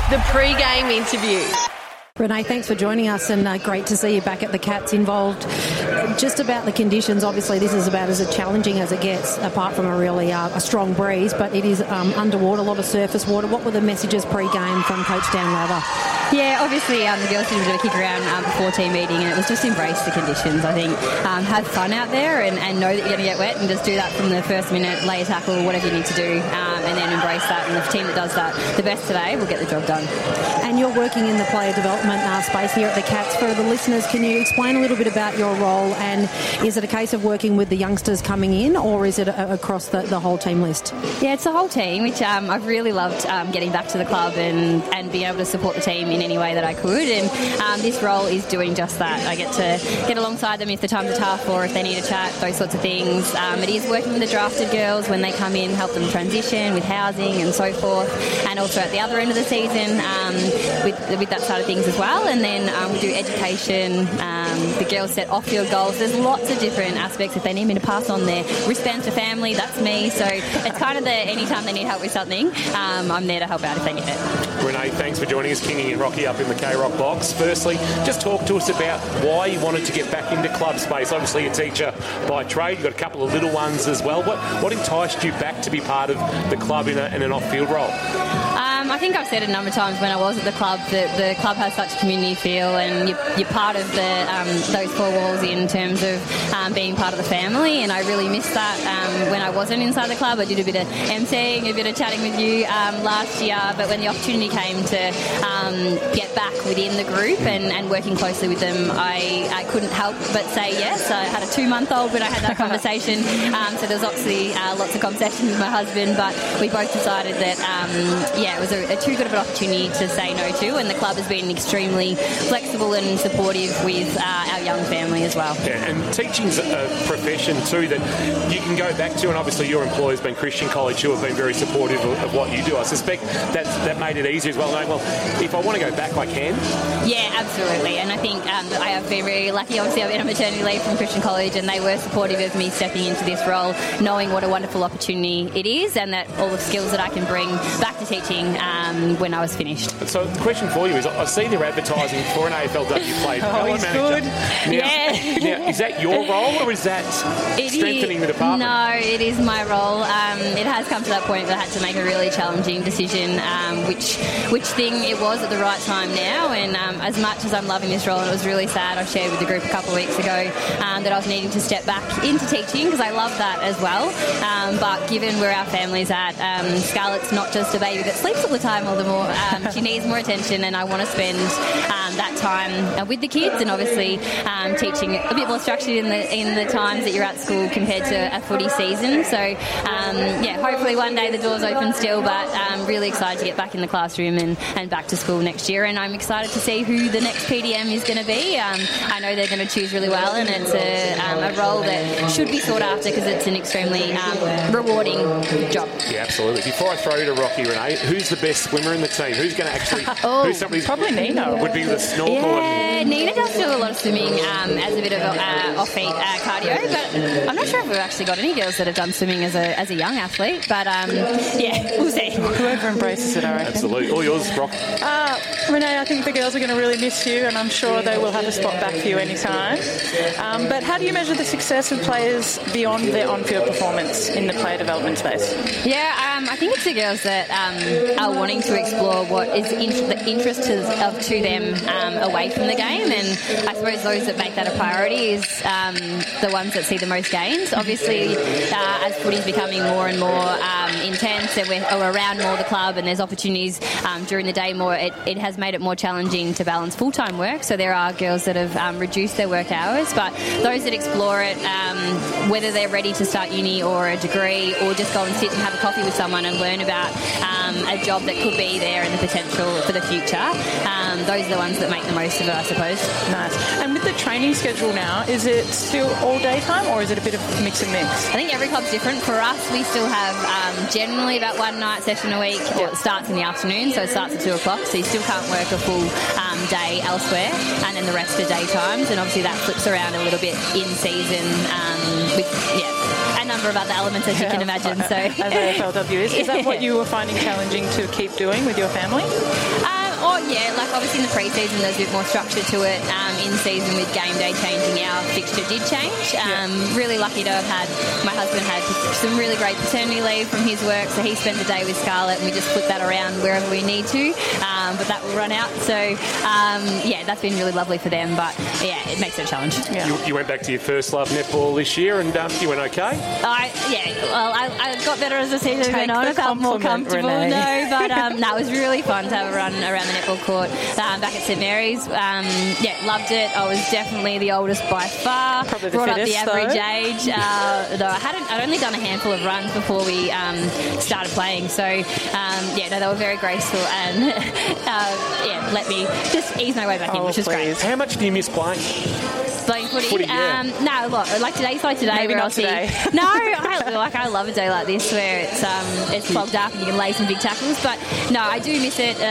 the pre-game interview. Renee, thanks for joining us, and great to see you back at the Cats involved. Just about the conditions, obviously this is about as challenging as it gets, apart from a really a strong breeze, but it is underwater, a lot of surface water. What were the messages pre-game from Coach Dan Rather? Yeah, obviously the girls did a bit of a kick around before team meeting, and it was just embrace the conditions. I think have fun out there and know that you're going to get wet, and just do that from the first minute, lay a tackle, whatever you need to do, and then embrace that. And the team that does that the best today will get the job done. And you're working in the player development space here at the Cats. For the listeners, can you explain a little bit about your role, and is it a case of working with the youngsters coming in, or is it across the whole team list? Yeah, it's the whole team, which I've really loved getting back to the club and being able to support the team in any way that I could, and this role is doing just that. I get to get alongside them if the times are tough or if they need a chat, those sorts of things. It is working with the drafted girls when they come in, help them transition with housing and so forth, and also at the other end of the season with that side of things as well. And then we do education, the girls set off-field goals. There's lots of different aspects. If they need me to pass on their wristbands to family, that's me. So it's kind of anytime they need help with something, I'm there to help out if they need it. Renee, thanks for joining us. Kingy and Rocky up in the K-Rock box. Firstly, just talk to us about why you wanted to get back into club space. Obviously, you're a teacher by trade. You've got a couple of little ones as well. What enticed you back to be part of the club in an off-field role? I think I've said it a number of times when I was at the club that the club has such a community feel, and you're part of those four walls in terms of being part of the family, and I really missed that when I wasn't inside the club. I did a bit of emceeing, a bit of chatting with you last year, but when the opportunity came to get back within the group and working closely with them, I couldn't help but say yes. I had a 2-month-old when I had that conversation, so there was obviously lots of conversations with my husband, but we both decided that it was a too good of an opportunity to say no to, and the club has been extremely flexible and supportive with our young family as well. Yeah, and teaching's a profession too that you can go back to, and obviously your employer's been Christian College, who have been very supportive of what you do. I suspect that made it easier as well, knowing, well, if I want to go back, I can. Yeah, absolutely, and I think I have been very lucky. Obviously, I've been on maternity leave from Christian College, and they were supportive of me stepping into this role, knowing what a wonderful opportunity it is, and that all the skills that I can bring back to teaching when I was finished. So the question for you is, I see they're advertising for an AFLW play manager. Good. Now, is that your role, or is that strengthening the department? No, it is my role. It has come to that point that I had to make a really challenging decision, which thing it was at the right time now, and as much as I'm loving this role, and it was really sad, I shared with the group a couple of weeks ago that I was needing to step back into teaching because I love that as well, but given where our family's at, Scarlett's not just a baby that sleeps all the time all the more. She needs more attention, and I want to spend that time with the kids, and obviously teaching a bit more structured in the times that you're at school compared to a footy season. So hopefully one day the doors open still, but I'm really excited to get back in the classroom and back to school next year, and I'm excited to see who the next PDM is going to be. I know they're going to choose really well, and it's a role that should be sought after because it's an extremely rewarding job. Yeah, absolutely. Before I throw to Rocky, Renee, who's the best swimmer in the team? Who's going to actually... probably Nina. Would be the snorkel. Yeah, Nina does do a lot of swimming as a bit of off-feet cardio, but I'm not sure if we've actually got any girls that have done swimming as a young athlete, but we'll see. Whoever embraces it, I reckon. Absolutely. All yours, Rock. Renee, I think the girls are going to really miss you, and I'm sure they will have a spot back for you anytime. But how do you measure the success of players beyond their on-field performance in the player development space? Yeah, I think it's the girls that are wanting to explore what is the interest to them away from the game, and I suppose those that make that a priority is the ones that see the most gains. Obviously, as footy's becoming more and more intense, and we're around more the club, and there's opportunities during the day more, it has made it more challenging to balance full-time work, so there are girls that have reduced their work hours, but those that explore it, whether they're ready to start uni or a degree, or just go and sit and have a coffee with someone and learn about a job that could be there and the potential for the future, those are the ones that make the most of it, I suppose. Nice. And with the training schedule now, is it still all daytime, or is it a bit of mix and mix? I think every club's different. For us, we still have generally about one night session a week, or it starts in the afternoon, so it starts at 2 o'clock, so you still can't work a full day elsewhere, and then the rest are daytimes, and obviously that flips around a little bit in season with a number of other elements, as you can imagine. So as AFLW is that what you were finding challenging to keep doing with your family? Like obviously in the pre-season there's a bit more structure to it. In season with game day changing, our fixture did change. Really lucky to have had, my husband had some really great paternity leave from his work, so he spent the day with Scarlett and we just flip that around wherever we need to, but that will run out. So that's been really lovely for them, but it makes it a challenge. You went back to your first love, netball, this year, and you went okay? I got better as the season went on. I felt more comfortable. Renee. It was really fun to have a run around the netball court back at St Mary's. Loved it. I was definitely the oldest by far. Probably the brought fittest, up the average age. Though I'd only done a handful of runs before we started playing. So they were very graceful and let me just ease my way back in, which is great. How much do you miss playing? Playing footy? Yeah. No, look, like today's like today. Maybe where not today. No, I love a day like this where it's clogged up and you can lay some big tackles. But no, I do miss it.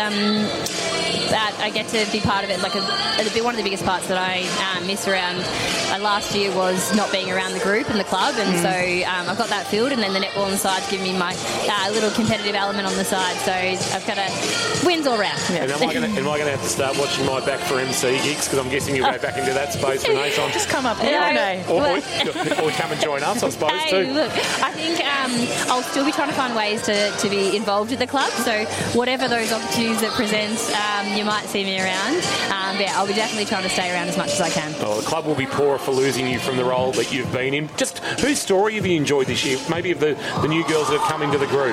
That I get to be part of it. Like one of the biggest parts that I miss around last year was not being around the group and the club, and so I've got that filled. And then the netball on the side's giving me my little competitive element on the side. So I've got wins all round. Yeah. And am I going to have to start watching my back for MC gigs? Because I'm guessing you'll go back into that space, Renee. So just come up here, Renee. Or come and join us, I suppose, too. Look, I think I'll still be trying to find ways to be involved at the club. So whatever those opportunities that presents, you might see me around. I'll be definitely trying to stay around as much as I can. The club will be poorer for losing you from the role that you've been in. Just whose story have you enjoyed this year? Maybe of the new girls that have come into the group.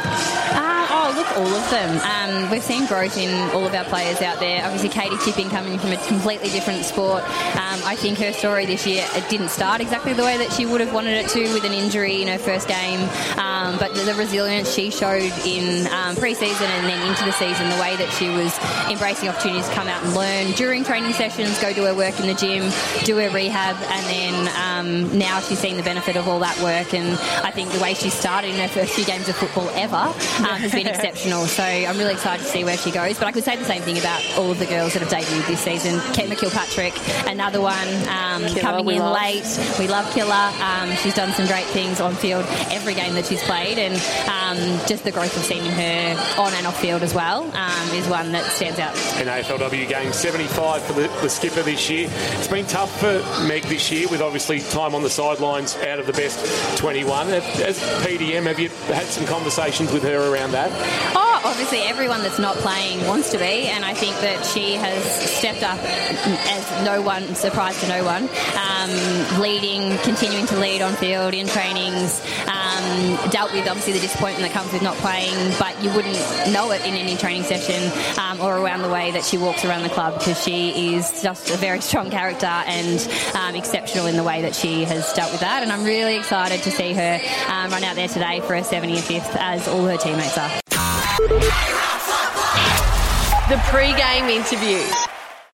Look, all of them. We've seen growth in all of our players out there. Obviously, Katie Tipping coming from a completely different sport. I think her story this year, it didn't start exactly the way that she would have wanted it to with an injury in her first game. But the resilience she showed in pre-season and then into the season, the way that she was embracing opportunities to come out and learn during training sessions, go do her work in the gym, do her rehab, and then now she's seeing the benefit of all that work. And I think the way she started in her first few games of football ever has been exceptional. So I'm really excited to see where she goes. But I could say the same thing about all of the girls that have debuted this season. Kate McKilpatrick, another one coming in late. We love Killer. She's done some great things on field every game that she's played, and just the growth we've seen in her on and off field as well is one that stands out. An AFLW game 75 for the skipper this year. It's been tough for Meg this year with obviously time on the sidelines out of the best 21. As PDM, have you had some conversations with her around that? Obviously everyone that's not playing wants to be, and I think that she has stepped up as no one, surprise to no one, leading, continuing to lead on field in trainings, dealt with obviously the disappointment that comes with not playing, but you wouldn't know it in any training session or around the way that she walks around the club, because she is just a very strong character and exceptional in the way that she has dealt with that. And I'm really excited to see her run out there today for her 75th, as all her teammates are. The pre-game interview.